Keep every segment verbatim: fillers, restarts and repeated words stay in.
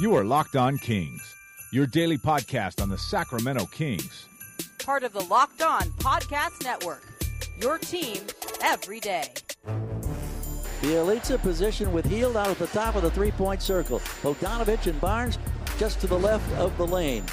You are Locked On Kings, your daily podcast on the Sacramento Kings. Part of the Locked On Podcast Network, your team every day. Bjelica position with Hield out at the top of the three-point circle. Bogdanovich and Barnes just to the left of the lane.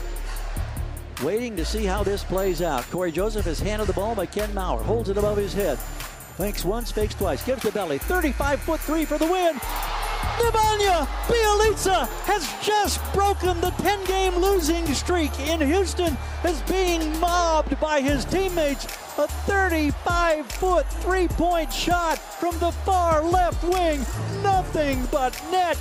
Waiting to see how this plays out. Corey Joseph has handed the ball by Ken Maurer. Holds it above his head. Fakes once, fakes twice. Gives to Belly. thirty-five foot three for the win. Nemanja Bjelica has just broken the ten-game losing streak in Houston as being mobbed by his teammates. A thirty-five foot three-point shot from the far left wing. Nothing but net.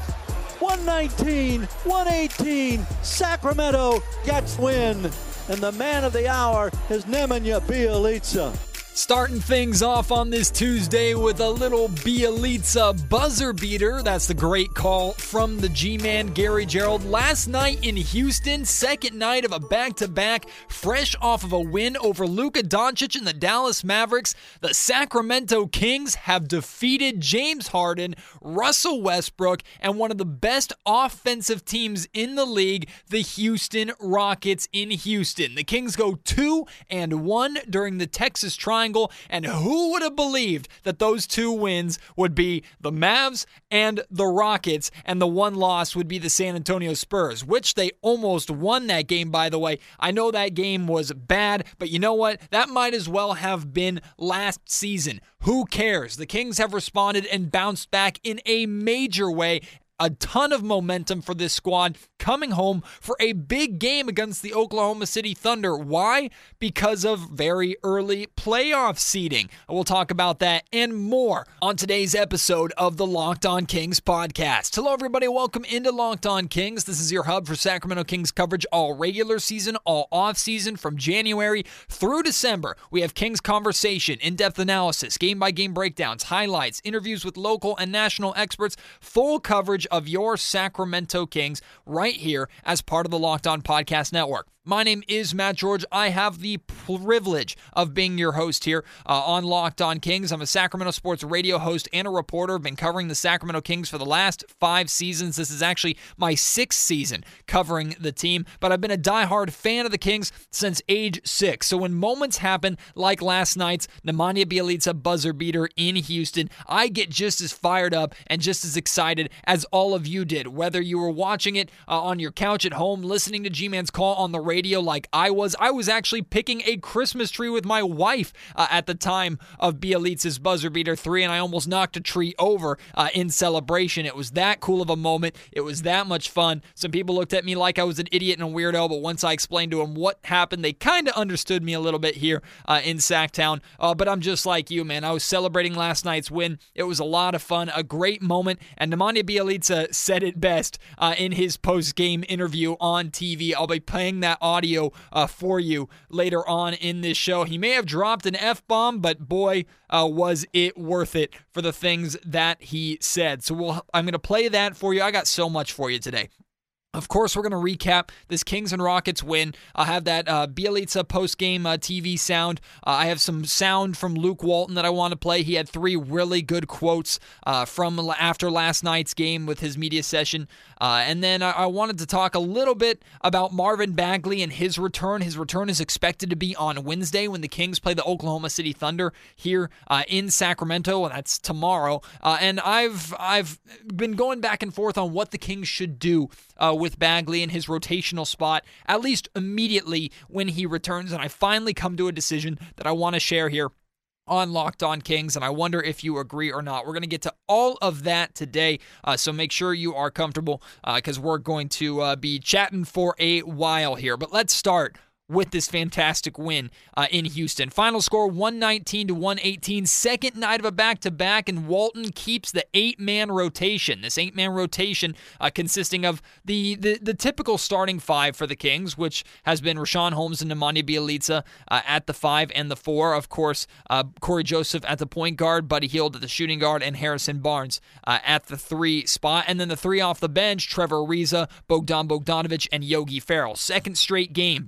one nineteen, one eighteen. Sacramento gets win. And the man of the hour is Nemanja Bjelica. Starting things off on this Tuesday with a little Bjelica buzzer beater. That's the great call from the G-Man, Gary Gerould. Last night in Houston, second night of a back-to-back, fresh off of a win over Luka Doncic and the Dallas Mavericks. The Sacramento Kings have defeated James Harden, Russell Westbrook, and one of the best offensive teams in the league, the Houston Rockets in Houston. The Kings go two and one during the Texas Triangle. And who would have believed that those two wins would be the Mavs and the Rockets, and the one loss would be the San Antonio Spurs, which they almost won that game, by the way. I know that game was bad, but you know what? That might as well have been last season. Who cares? The Kings have responded and bounced back in a major way. A ton of momentum for this squad coming home for a big game against the Oklahoma City Thunder. Why? Because of very early playoff seeding. We'll talk about that and more on today's episode of the Locked On Kings podcast. Hello, everybody. Welcome into Locked On Kings. This is your hub for Sacramento Kings coverage all regular season, all off season, from January through December. We have Kings conversation, in-depth analysis, game-by-game breakdowns, highlights, interviews with local and national experts, full coverage of your Sacramento Kings right here as part of the Locked On Podcast Network. My name is Matt George. I have the privilege of being your host here uh, on Locked On Kings. I'm a Sacramento sports radio host and a reporter. I've been covering the Sacramento Kings for the last five seasons. This is actually my sixth season covering the team, but I've been a diehard fan of the Kings since age six. So when moments happen like last night's Nemanja Bjelica buzzer beater in Houston, I get just as fired up and just as excited as all of you did, whether you were watching it uh, on your couch at home, listening to G-Man's call on the radio, Radio like I was. I was actually picking a Christmas tree with my wife uh, at the time of Bjelica's buzzer beater three, and I almost knocked a tree over uh, in celebration. It was that cool of a moment. It was that much fun. Some people looked at me like I was an idiot and a weirdo, but once I explained to them what happened, they kind of understood me a little bit here uh, in Sacktown. Uh, but I'm just like you, man. I was celebrating last night's win. It was a lot of fun, a great moment, and Nemanja Bjelica said it best uh, in his post-game interview on T V. I'll be playing that audio uh, for you later on in this show. He may have dropped an F-bomb, but boy, uh, was it worth it for the things that he said. So we'll, I'm going to play that for you. I got so much for you today. Of course, we're going to recap this Kings and Rockets win. I'll have that uh, Bjelica post-game uh, T V sound. Uh, I have some sound from Luke Walton that I want to play. He had three really good quotes uh, from after last night's game with his media session. Uh, and then I-, I wanted to talk a little bit about Marvin Bagley and his return. His return is expected to be on Wednesday when the Kings play the Oklahoma City Thunder here uh, in Sacramento, and that's tomorrow. Uh, and I've I've been going back and forth on what the Kings should do uh, with Bagley in his rotational spot, at least immediately when he returns, and I finally come to a decision that I want to share here on Locked On Kings, and I wonder if you agree or not. We're going to get to all of that today, uh, so make sure you are comfortable because uh, we're going to uh, be chatting for a while here. But let's start with this fantastic win uh, in Houston. Final score one nineteen to one eighteen. Second night of a back-to-back, and Walton keeps the eight-man rotation. This eight-man rotation uh, consisting of the, the the typical starting five for the Kings, which has been Richaun Holmes and Nemanja Bjelica uh, at the five and the four. Of course, uh, Corey Joseph at the point guard, Buddy Hield at the shooting guard, and Harrison Barnes uh, at the three spot. And then the three off the bench, Trevor Ariza, Bogdan Bogdanovich, and Yogi Ferrell. Second straight game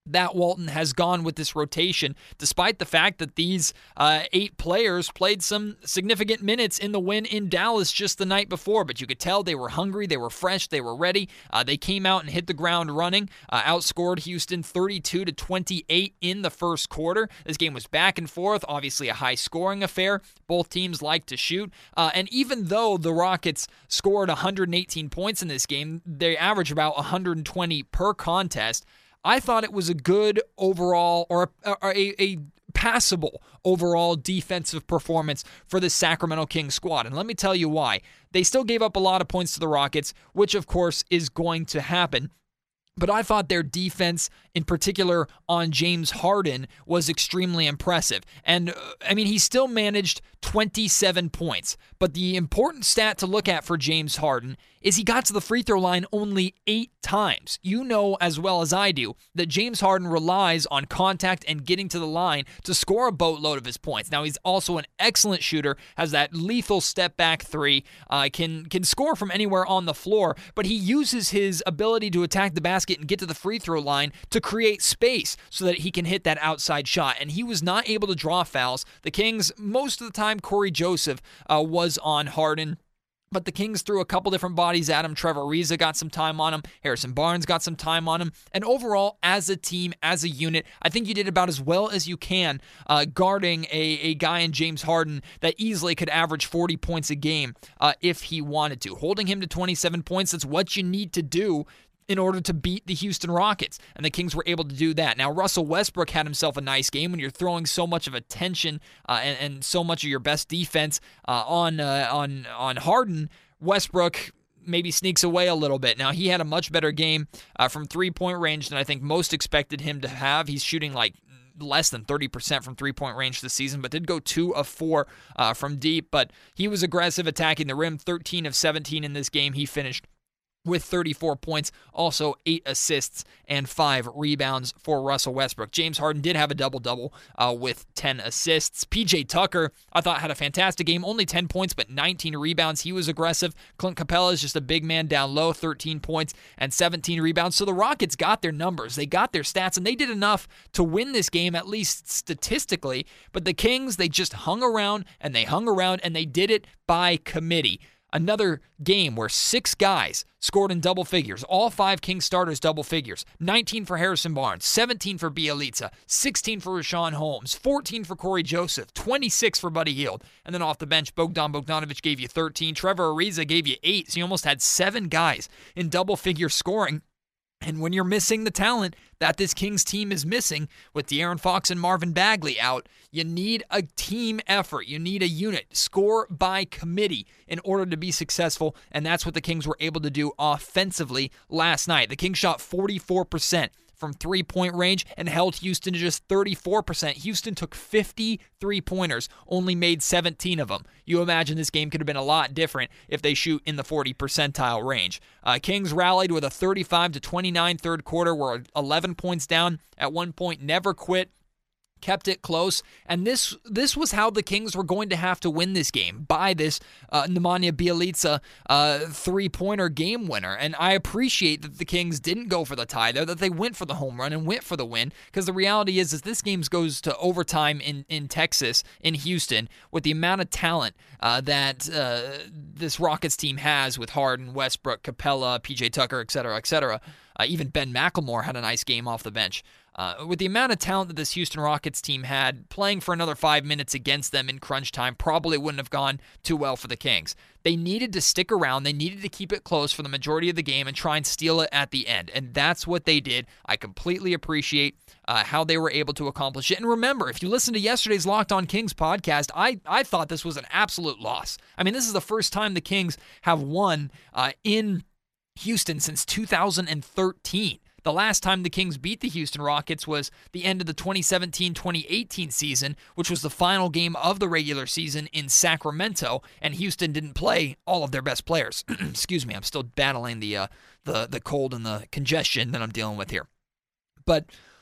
that Walton has gone with this rotation, despite the fact that these uh, eight players played some significant minutes in the win in Dallas just the night before. But you could tell they were hungry, they were fresh, they were ready. Uh, they came out and hit the ground running, uh, outscored Houston thirty-two to twenty-eight in the first quarter. This game was back and forth, obviously a high-scoring affair. Both teams like to shoot. Uh, and even though the Rockets scored one hundred eighteen points in this game, they averaged about one hundred twenty per contest. I thought it was a good overall, or a, a, a passable overall defensive performance for the Sacramento Kings squad. And let me tell you why. They still gave up a lot of points to the Rockets, which of course is going to happen. But I thought their defense, in particular on James Harden, was extremely impressive. And, uh, I mean, he still managed twenty-seven points. But the important stat to look at for James Harden is he got to the free throw line only eight times. You know as well as I do that James Harden relies on contact and getting to the line to score a boatload of his points. Now, he's also an excellent shooter, has that lethal step-back three, uh, can, can score from anywhere on the floor, but he uses his ability to attack the basket and get to the free throw line to create space so that he can hit that outside shot. And he was not able to draw fouls. The Kings, most of the time, Corey Joseph uh, was on Harden. But the Kings threw a couple different bodies at him. Trevor Ariza got some time on him. Harrison Barnes got some time on him. And overall, as a team, as a unit, I think you did about as well as you can uh, guarding a, a guy in James Harden that easily could average forty points a game uh, if he wanted to. Holding him to twenty-seven points, that's what you need to do in order to beat the Houston Rockets, and the Kings were able to do that. Now, Russell Westbrook had himself a nice game. When you're throwing so much of attention uh, and, and so much of your best defense uh, on uh, on on Harden, Westbrook maybe sneaks away a little bit. Now, he had a much better game uh, from three-point range than I think most expected him to have. He's shooting like less than thirty percent from three-point range this season, but did go two of four uh, from deep. But he was aggressive attacking the rim, thirteen of seventeen in this game. He finished with thirty-four points, also eight assists and five rebounds for Russell Westbrook. James Harden did have a double-double uh, with ten assists. P J Tucker, I thought, had a fantastic game. Only ten points, but nineteen rebounds. He was aggressive. Clint Capella is just a big man down low, thirteen points and seventeen rebounds. So the Rockets got their numbers. They got their stats, and they did enough to win this game, at least statistically. But the Kings, they just hung around, and they hung around, and they did it by committee. Another game where six guys scored in double figures. All five Kings starters double figures. nineteen for Harrison Barnes, seventeen for Bjelica, sixteen for Richaun Holmes, fourteen for Corey Joseph, twenty-six for Buddy Hield. And then off the bench, Bogdan Bogdanovic gave you thirteen. Trevor Ariza gave you eight. So you almost had seven guys in double figure scoring. And when you're missing the talent that this Kings team is missing, with De'Aaron Fox and Marvin Bagley out, you need a team effort. You need a unit. Score by committee in order to be successful, and that's what the Kings were able to do offensively last night. The Kings shot forty-four percent from three-point range and held Houston to just thirty-four percent. Houston took fifty three-pointers, only made seventeen of them. You imagine this game could have been a lot different if they shoot in the forty percentile range. Uh, Kings rallied with a thirty-five to twenty-nine third quarter, were eleven points down at one point, never quit. Kept it close, and this this was how the Kings were going to have to win this game, by this uh, Nemanja Bjelica uh, three-pointer game winner. And I appreciate that the Kings didn't go for the tie there, that they went for the home run and went for the win, because the reality is, is this game goes to overtime in, in Texas, in Houston, with the amount of talent uh, that uh, this Rockets team has with Harden, Westbrook, Capella, P J Tucker, et cetera, et cetera. Uh, even Ben McLemore had a nice game off the bench. Uh, with the amount of talent that this Houston Rockets team had, playing for another five minutes against them in crunch time probably wouldn't have gone too well for the Kings. They needed to stick around. They needed to keep it close for the majority of the game and try and steal it at the end. And that's what they did. I completely appreciate uh, how they were able to accomplish it. And remember, if you listen to yesterday's Locked On Kings podcast, I, I thought this was an absolute loss. I mean, this is the first time the Kings have won uh, in Houston since two thousand thirteen. The last time the Kings beat the Houston Rockets was the end of the twenty seventeen twenty eighteen season, which was the final game of the regular season in Sacramento, and Houston didn't play all of their best players. Excuse me, I'm still battling the uh, the the cold and the congestion that I'm dealing with here. But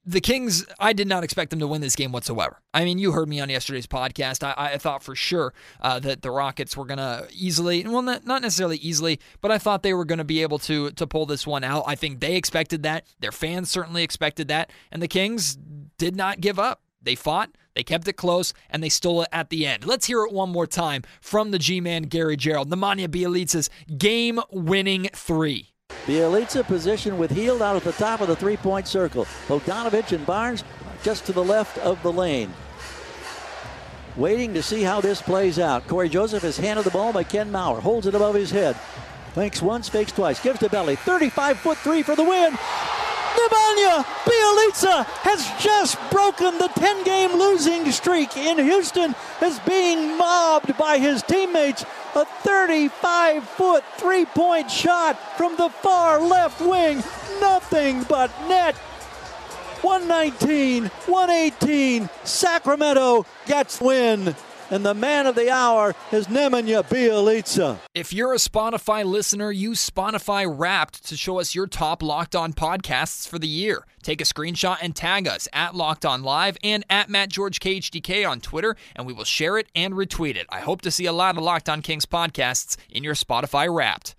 the Kings, I did not expect them to win this game whatsoever. I mean, you heard me on yesterday's podcast. I, I thought for sure uh, that the Rockets were going to easily, well, not, not necessarily easily, but I thought they were going to be able to, to pull this one out. I think they expected that. Their fans certainly expected that. And the Kings did not give up. They fought, they kept it close, and they stole it at the end. Let's hear it one more time from the G-Man, Gary Gerould. Nemanja Bjelica's game-winning three. Bjelica positioned with Hield out at the top of the three-point circle. Bogdanovic and Barnes just to the left of the lane. Waiting to see how this plays out. Corey Joseph has handed the ball by Ken Mauer. Holds it above his head. Fakes once, fakes twice. Gives to Belly. thirty-five foot three for the win. Nemanja Bjelica has just broken the ten-game losing streak in Houston, is being mobbed by his teammates. A thirty-five foot three-point shot from the far left wing. Nothing but net. one nineteen, one eighteen. Sacramento gets the win. And the man of the hour is Nemanja Bjelica. If you're a Spotify listener, use Spotify Wrapped to show us your top Locked On podcasts for the year. Take a screenshot and tag us at Locked On Live and at Matt George K H D K on Twitter, and we will share it and retweet it. I hope to see a lot of Locked On Kings podcasts in your Spotify Wrapped.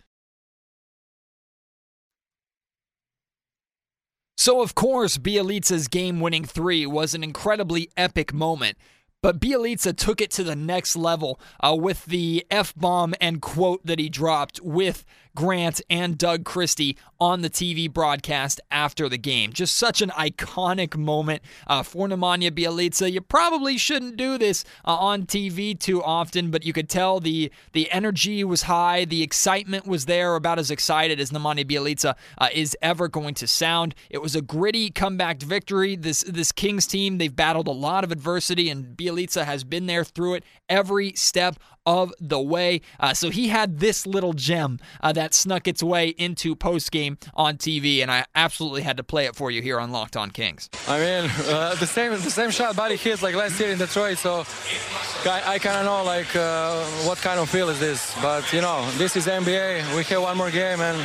So, of course, Bjelica's game-winning three was an incredibly epic moment. But Bjelica took it to the next level uh, with the F-bomb and quote that he dropped with Grant and Doug Christie on the T V broadcast after the game. Just such an iconic moment uh, for Nemanja Bjelica. You probably shouldn't do this uh, on T V too often, but you could tell the the energy was high, the excitement was there, about as excited as Nemanja Bjelica uh, is ever going to sound. It was a gritty comeback victory. This this Kings team, they've battled a lot of adversity, and Bjelica has been there through it every step of the way. Uh, so he had this little gem uh, that snuck its way into postgame on T V, and I absolutely had to play it for you here on Locked On Kings. I mean, uh, the same the same shot Buddy hit like last year in Detroit, so I, I kind of know like uh, what kind of feel is this. But, you know, this is N B A. We have one more game, and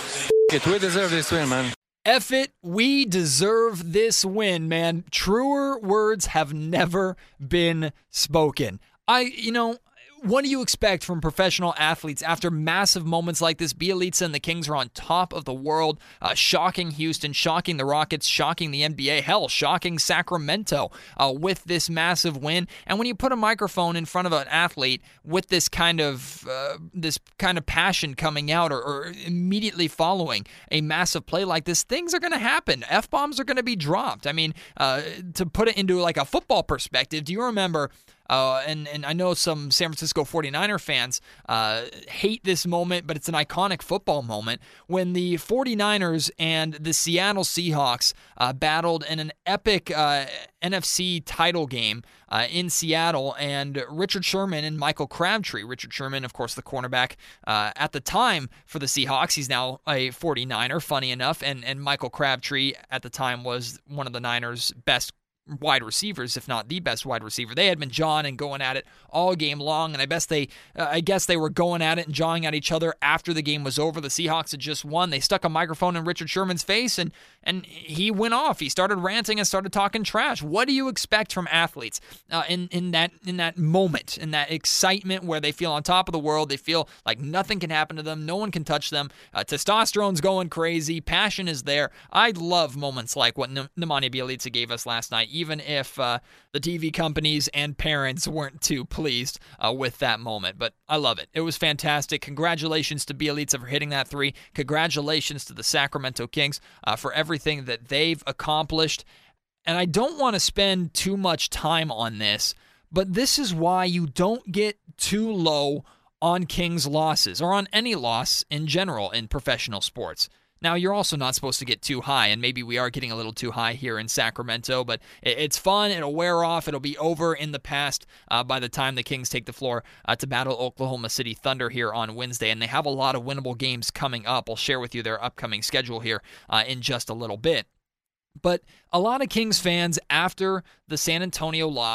it, we deserve this win, man. F it, we deserve this win, man. Truer words have never been spoken. I, you know, what do you expect from professional athletes after massive moments like this? Bjelica and the Kings are on top of the world, uh, shocking Houston, shocking the Rockets, shocking the N B A, hell, shocking Sacramento uh, with this massive win. And when you put a microphone in front of an athlete with this kind of uh, this kind of passion coming out, or, or immediately following a massive play like this, things are going to happen. F-bombs are going to be dropped. I mean, uh, to put it into like a football perspective, do you remember? Uh, and, and I know some San Francisco forty-niner fans uh, hate this moment, but it's an iconic football moment when the forty-niners and the Seattle Seahawks uh, battled in an epic uh, N F C title game uh, in Seattle, and Richard Sherman and Michael Crabtree. Richard Sherman, of course, the cornerback uh, at the time for the Seahawks. He's now a forty-niner, funny enough, and, and Michael Crabtree at the time was one of the Niners' best wide receivers, if not the best wide receiver. They had been jawing and going at it all game long, and I guess they, uh, I guess they were going at it and jawing at each other after the game was over. The Seahawks had just won. They stuck a microphone in Richard Sherman's face, and and he went off. He started ranting and started talking trash. What do you expect from athletes uh, in in that in that moment, in that excitement where they feel on top of the world? They feel like nothing can happen to them, no one can touch them. Uh, testosterone's going crazy. Passion is there. I love moments like what N- Nemanja Bjelica gave us last night, even if uh, the T V companies and parents weren't too pleased uh, with that moment. But I love it. It was fantastic. Congratulations to Bjelica for hitting that three. Congratulations to the Sacramento Kings uh, for everything that they've accomplished. And I don't want to spend too much time on this, but this is why you don't get too low on Kings losses, or on any loss in general in professional sports. Now, you're also not supposed to get too high, and maybe we are getting a little too high here in Sacramento, but it's fun. It'll wear off. It'll be over in the past uh, by the time the Kings take the floor uh, to battle Oklahoma City Thunder here on Wednesday, and they have a lot of winnable games coming up. I'll share with you their upcoming schedule here uh, in just a little bit. But a lot of Kings fans, after the San Antonio loss,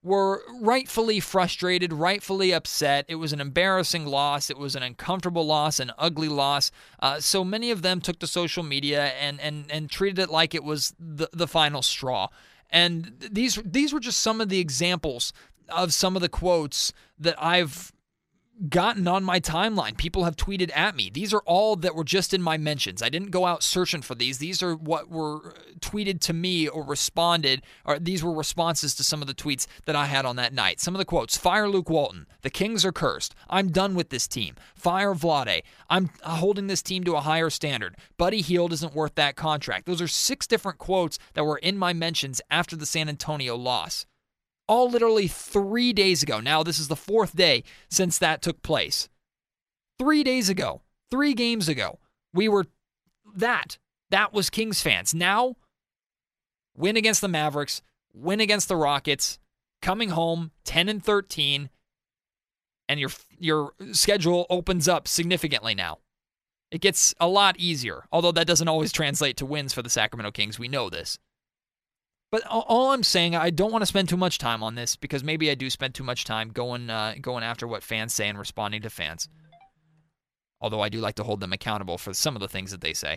were rightfully frustrated, rightfully upset. It was an embarrassing loss. It was an uncomfortable loss, an ugly loss. Uh, so many of them took to social media and and and treated it like it was the, the final straw. And these these were just some of the examples of some of the quotes that I've gotten on my timeline. People have tweeted at me. These are all that were just in my mentions. I didn't go out searching for these. These are what were tweeted to me or responded, or these were responses to some of the tweets that I had on that night. Some of the quotes: fire Luke Walton. The Kings are cursed. I'm done with this team. Fire Vlade. I'm holding this team to a higher standard. Buddy Hield isn't worth that contract. Those are six different quotes that were in my mentions after the San Antonio loss. All literally three days ago. Now, this is the fourth day since that took place. Three days ago, three games ago, we were that. That was Kings fans. Now, win against the Mavericks, win against the Rockets, coming home ten and thirteen, and your your schedule opens up significantly now. It gets a lot easier, although that doesn't always translate to wins for the Sacramento Kings. We know this. But all I'm saying, I don't want to spend too much time on this because maybe I do spend too much time going uh, going after what fans say and responding to fans. Although I do like to hold them accountable for some of the things that they say.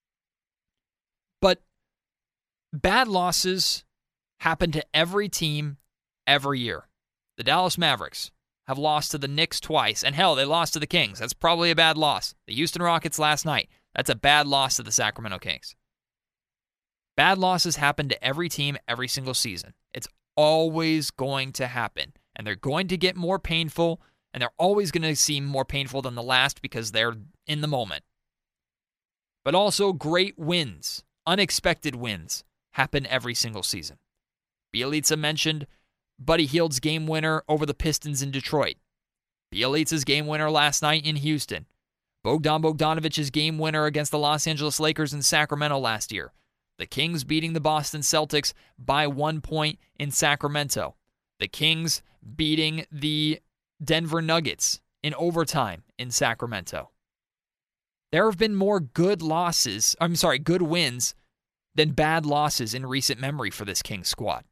But bad losses happen to every team every year. The Dallas Mavericks have lost to the Knicks twice. And hell, they lost to the Kings. That's probably a bad loss. The Houston Rockets last night. That's a bad loss to the Sacramento Kings. Bad losses happen to every team every single season. It's always going to happen. And they're going to get more painful, and they're always going to seem more painful than the last because they're in the moment. But also great wins, unexpected wins, happen every single season. Bielitsa mentioned Buddy Hield's game winner over the Pistons in Detroit. Bielitsa's game winner last night in Houston. Bogdan Bogdanovic's game winner against the Los Angeles Lakers in Sacramento last year. The Kings beating the Boston Celtics by one point in Sacramento. The Kings beating the Denver Nuggets in overtime in Sacramento. There have been more good losses, I'm sorry, good wins than bad losses in recent memory for this Kings squad.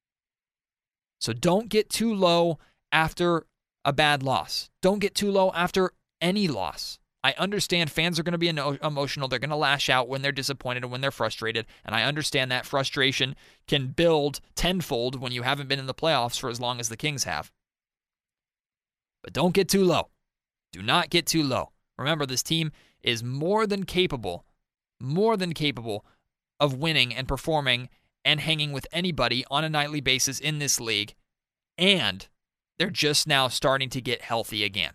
So don't get too low after a bad loss. Don't get too low after any loss. I understand fans are going to be emotional. They're going to lash out when they're disappointed and when they're frustrated. And I understand that frustration can build tenfold when you haven't been in the playoffs for as long as the Kings have. But don't get too low. Do not get too low. Remember, this team is more than capable, more than capable of winning and performing and hanging with anybody on a nightly basis in this league. And they're just now starting to get healthy again.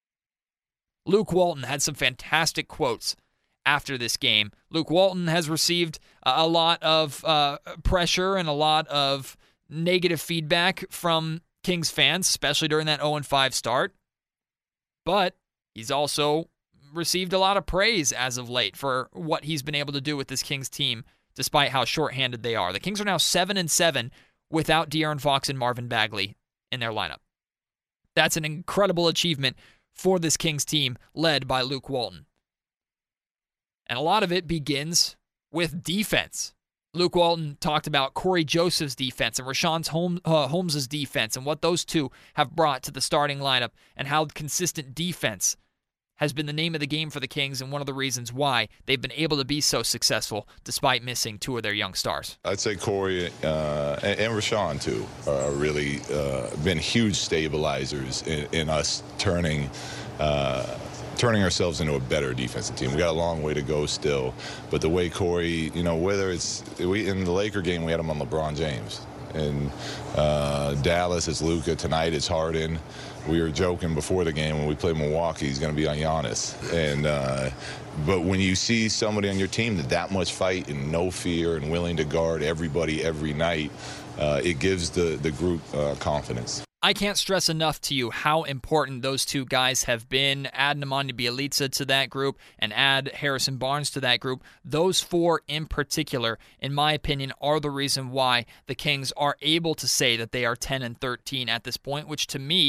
Luke Walton had some fantastic quotes after this game. Luke Walton has received a lot of uh, pressure and a lot of negative feedback from Kings fans, especially during that oh and five start. But he's also received a lot of praise as of late for what he's been able to do with this Kings team, despite how shorthanded they are. The Kings are now seven and seven without De'Aaron Fox and Marvin Bagley in their lineup. That's an incredible achievement for this Kings team led by Luke Walton. And a lot of it begins with defense. Luke Walton talked about Corey Joseph's defense and Rashawn Holmes, uh, Holmes' defense and what those two have brought to the starting lineup and how consistent defense has been the name of the game for the Kings and one of the reasons why they've been able to be so successful despite missing two of their young stars. I'd say Corey uh, and, and Rashawn, too, are really uh, been huge stabilizers in, in us turning uh, turning ourselves into a better defensive team. We got a long way to go still, but the way Corey, you know, whether it's we in the Laker game, we had him on LeBron James. And uh, Dallas, it's Luka. Tonight, it's Harden. We were joking before the game when we played Milwaukee, he's going to be on Giannis. And uh, but when you see somebody on your team that that much fight and no fear and willing to guard everybody every night, uh, it gives the, the group uh, confidence. I can't stress enough to you how important those two guys have been. Add Nemanja Bjelica to that group and add Harrison Barnes to that group. Those four in particular, in my opinion, are the reason why the Kings are able to say that they are ten and thirteen at this point, which to me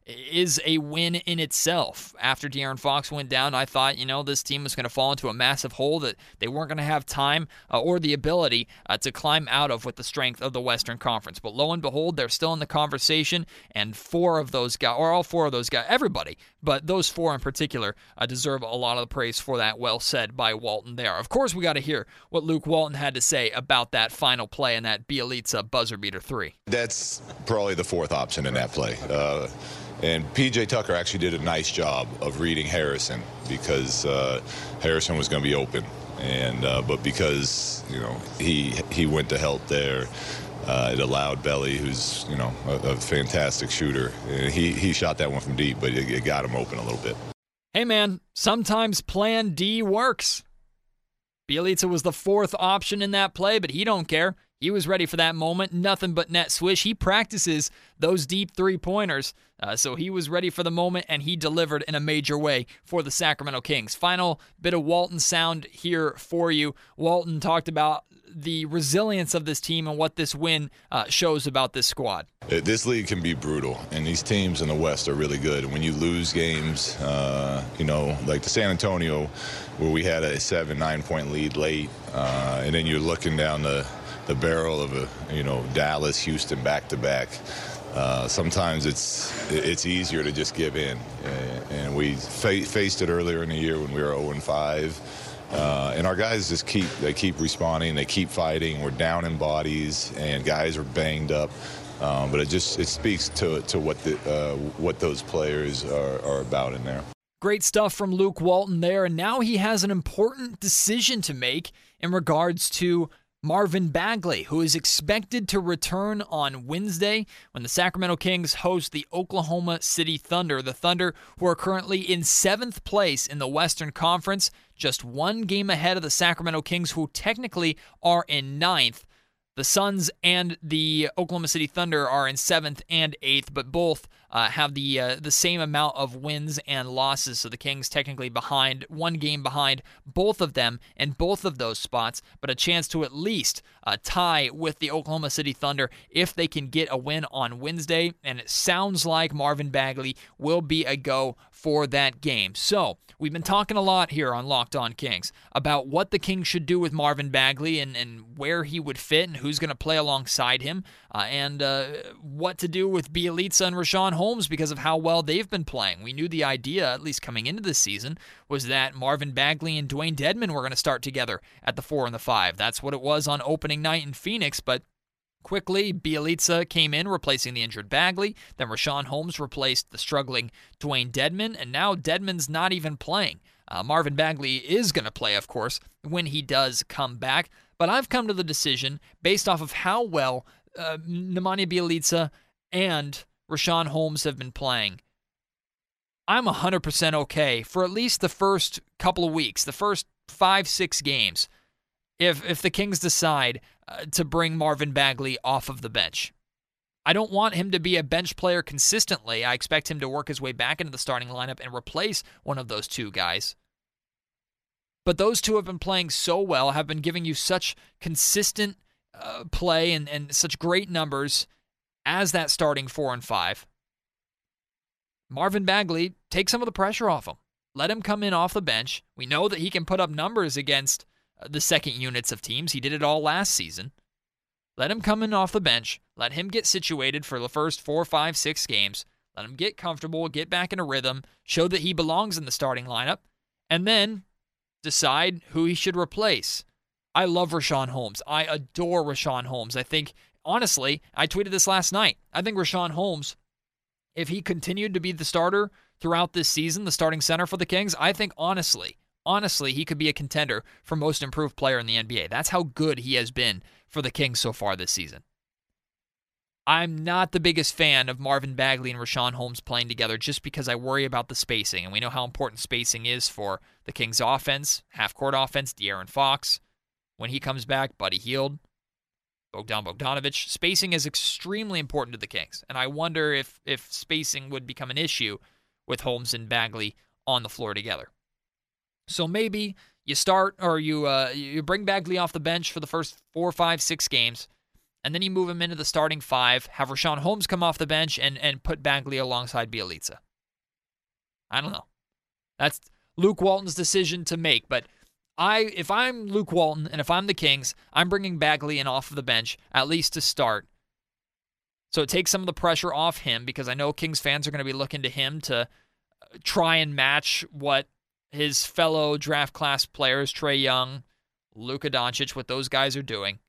is a win in itself. After De'Aaron Fox went down, I thought, you know, this team was going to fall into a massive hole that they weren't going to have time uh, or the ability uh, to climb out of with the strength of the Western Conference. But lo and behold, they're still in the conversation, and four of those guys, or all four of those guys, everybody, but those four in particular, uh, deserve a lot of the praise for that. Well said by Walton there. Of course, we got to hear what Luke Walton had to say about that final play and that Bjelica buzzer beater three. That's probably the fourth option in that play. Uh, And P J Tucker actually did a nice job of reading Harrison because uh, Harrison was going to be open, and uh, but because you know he he went to help there, uh, it allowed Belly, who's you know a, a fantastic shooter, and he he shot that one from deep, but it, it got him open a little bit. Hey man, sometimes Plan D works. Bjelica was the fourth option in that play, but he don't care. He was ready for that moment. Nothing but net swish. He practices those deep three-pointers, uh, so he was ready for the moment, and he delivered in a major way for the Sacramento Kings. Final bit of Walton sound here for you. Walton talked about the resilience of this team and what this win uh, shows about this squad. This league can be brutal, and these teams in the West are really good. When you lose games, uh, you know, like the San Antonio, where we had a seven, nine-point lead late, uh, and then you're looking down the the barrel of a, you know, Dallas, Houston back-to-back. Uh, sometimes it's it's easier to just give in, and, and we fa- faced it earlier in the year when we were oh and five. Uh, and our guys just keep they keep responding, they keep fighting. We're down in bodies, and guys are banged up. Um, but it just it speaks to to what the uh, what those players are, are about in there. Great stuff from Luke Walton there, and now he has an important decision to make in regards to Marvin Bagley, who is expected to return on Wednesday when the Sacramento Kings host the Oklahoma City Thunder. The Thunder, who are currently in seventh place in the Western Conference, just one game ahead of the Sacramento Kings, who technically are in ninth. The Suns and the Oklahoma City Thunder are in seventh and eighth, but both uh, have the uh, the same amount of wins and losses. So the Kings technically behind, one game behind both of them in both of those spots, but a chance to at least uh, tie with the Oklahoma City Thunder if they can get a win on Wednesday. And it sounds like Marvin Bagley will be a go for that game. So we've been talking a lot here on Locked On Kings about what the Kings should do with Marvin Bagley and, and where he would fit and who's going to play alongside him, uh, and uh, what to do with Bjelica and Richaun Holmes because of how well they've been playing. We knew the idea, at least coming into this season, was that Marvin Bagley and Dwayne Dedmon were going to start together at the four and the five. That's what it was on opening night in Phoenix, but quickly, Bjelica came in, replacing the injured Bagley. Then Richaun Holmes replaced the struggling Dwayne Dedmon, and now Dedmon's not even playing. Uh, Marvin Bagley is going to play, of course, when he does come back. But I've come to the decision, based off of how well uh, Nemanja Bjelica and Richaun Holmes have been playing, I'm one hundred percent okay for at least the first couple of weeks, the first five, six games, if if the Kings decide uh, to bring Marvin Bagley off of the bench. I don't want him to be a bench player consistently. I expect him to work his way back into the starting lineup and replace one of those two guys. But those two have been playing so well, have been giving you such consistent uh, play and, and such great numbers as that starting four and five. Marvin Bagley, take some of the pressure off him. Let him come in off the bench. We know that he can put up numbers against uh, the second units of teams. He did it all last season. Let him come in off the bench. Let him get situated for the first four, five, six games. Let him get comfortable, get back in a rhythm, show that he belongs in the starting lineup, and then decide who he should replace. I love Richaun Holmes. I adore Richaun Holmes. I think, honestly, I tweeted this last night. I think Richaun Holmes, if he continued to be the starter throughout this season, the starting center for the Kings, I think, honestly, honestly, he could be a contender for most improved player in the N B A. That's how good he has been for the Kings so far this season. I'm not the biggest fan of Marvin Bagley and Richaun Holmes playing together just because I worry about the spacing, and we know how important spacing is for the Kings' offense, half-court offense, De'Aaron Fox. When he comes back, Buddy Hield, Bogdan Bogdanovic. Spacing is extremely important to the Kings, and I wonder if, if spacing would become an issue with Holmes and Bagley on the floor together. So maybe you start, or you uh, you bring Bagley off the bench for the first four, five, six games. and then you move him into the starting five, have Richaun Holmes come off the bench, and, and put Bagley alongside Bjelica. I don't know. That's Luke Walton's decision to make, but I, if I'm Luke Walton and if I'm the Kings, I'm bringing Bagley in off of the bench, at least to start. So it takes some of the pressure off him, because I know Kings fans are going to be looking to him to try and match what his fellow draft class players, Trae Young, Luka Doncic, what those guys are doing.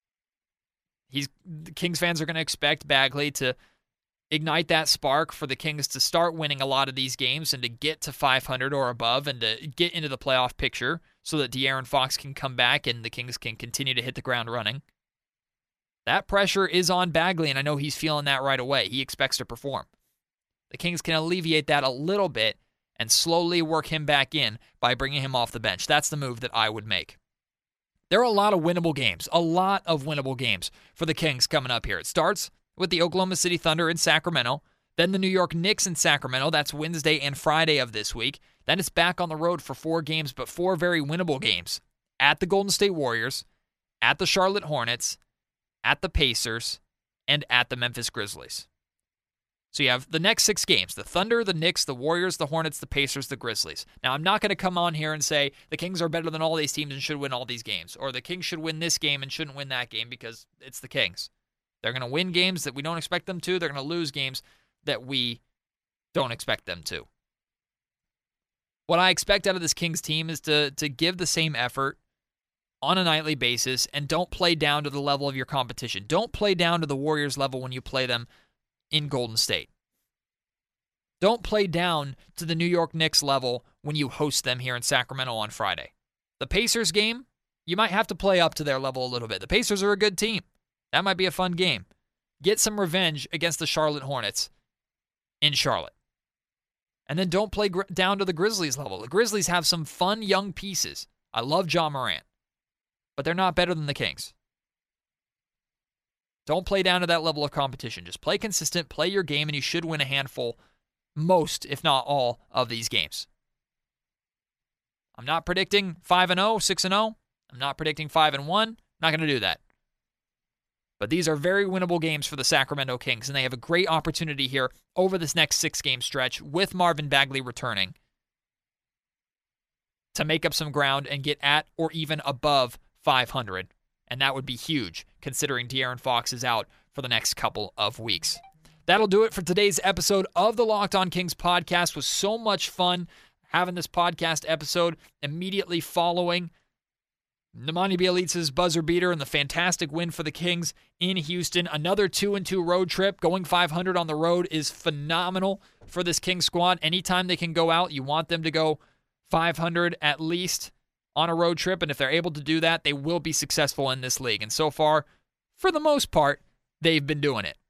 He's the Kings fans are going to expect Bagley to ignite that spark for the Kings to start winning a lot of these games and to get to five hundred or above and to get into the playoff picture so that De'Aaron Fox can come back and the Kings can continue to hit the ground running. That pressure is on Bagley, and I know he's feeling that right away. He expects to perform. The Kings can alleviate that a little bit and slowly work him back in by bringing him off the bench. That's the move that I would make. There are a lot of winnable games, a lot of winnable games for the Kings coming up here. It starts with the Oklahoma City Thunder in Sacramento, then the New York Knicks in Sacramento. That's Wednesday and Friday of this week. Then it's back on the road for four games, but four very winnable games. At the Golden State Warriors, at the Charlotte Hornets, at the Pacers, and at the Memphis Grizzlies. So you have the next six games, the Thunder, the Knicks, the Warriors, the Hornets, the Pacers, the Grizzlies. Now, I'm not going to come on here and say the Kings are better than all these teams and should win all these games, or the Kings should win this game and shouldn't win that game, because it's the Kings. They're going to win games that we don't expect them to. They're going to lose games that we don't expect them to. What I expect out of this Kings team is to, to give the same effort on a nightly basis and don't play down to the level of your competition. Don't play down to the Warriors level when you play them in Golden State. Don't play down to the New York Knicks level when you host them here in Sacramento on Friday. The Pacers game, you might have to play up to their level a little bit. The Pacers are a good team. That might be a fun game. Get some revenge against the Charlotte Hornets in Charlotte. And then don't play gr- down to the Grizzlies level. The Grizzlies have some fun young pieces. I love Ja Morant, but they're not better than the Kings. Don't play down to that level of competition. Just play consistent, play your game, and you should win a handful, most, if not all, of these games. I'm not predicting five and oh, six and oh. I'm not predicting five and one. Not going to do that. But these are very winnable games for the Sacramento Kings, and they have a great opportunity here over this next six-game stretch with Marvin Bagley returning to make up some ground and get at or even above five hundred. And that would be huge, considering De'Aaron Fox is out for the next couple of weeks. That'll do it for today's episode of the Locked On Kings podcast. It was so much fun having this podcast episode immediately following Nemanja Bjelica's buzzer beater and the fantastic win for the Kings in Houston. Another two and two road trip. Going five hundred on the road is phenomenal for this Kings squad. Anytime they can go out, you want them to go five hundred at least on a road trip, and if they're able to do that, they will be successful in this league. And so far, for the most part, they've been doing it.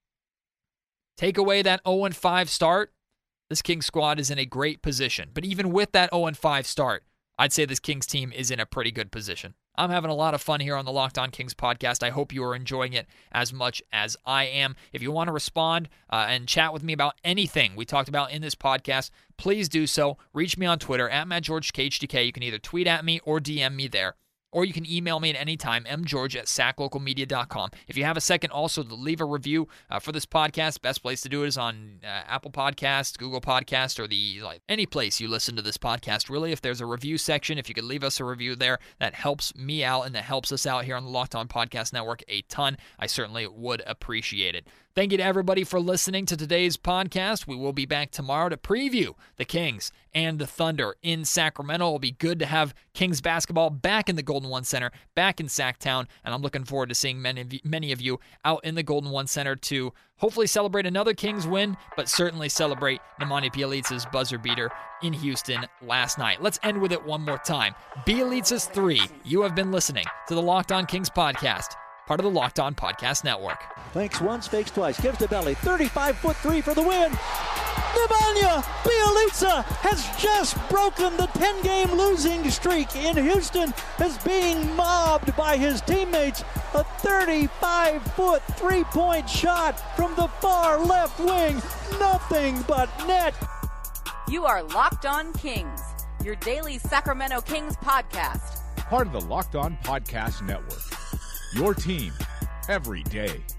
Take away that oh and five start, this Kings squad is in a great position. But even with that oh and five start, I'd say this Kings team is in a pretty good position. I'm having a lot of fun here on the Locked On Kings podcast. I hope you are enjoying it as much as I am. If you want to respond uh, and chat with me about anything we talked about in this podcast, please do so. Reach me on Twitter at Matt George K H D K. You can either tweet at me or D M me there. Or you can email me at any time, m george at sac local media dot com. If you have a second also to leave a review uh, for this podcast, best place to do it is on uh, Apple Podcasts, Google Podcasts, or the like any place you listen to this podcast. Really, if there's a review section, if you could leave us a review there, that helps me out and that helps us out here on the Locked On Podcast Network a ton. I certainly would appreciate it. Thank you to everybody for listening to today's podcast. We will be back tomorrow to preview the Kings and the Thunder in Sacramento. It'll be good to have Kings basketball back in the Golden One Center, back in Sacktown, and I'm looking forward to seeing many of you, many of you out in the Golden One Center to hopefully celebrate another Kings win, but certainly celebrate Nemanja Bjelica's buzzer beater in Houston last night. Let's end with it one more time. Bjelica's three. You have been listening to the Locked On Kings podcast, part of the Locked On Podcast Network. Fakes once, fakes twice, gives to Belly, thirty-five foot three for the win. Nemanja Bjelica has just broken the ten-game losing streak in Houston as being mobbed by his teammates. A thirty-five foot three-point shot from the far left wing. Nothing but net. You are Locked On Kings, your daily Sacramento Kings podcast. Part of the Locked On Podcast Network. Your team every day.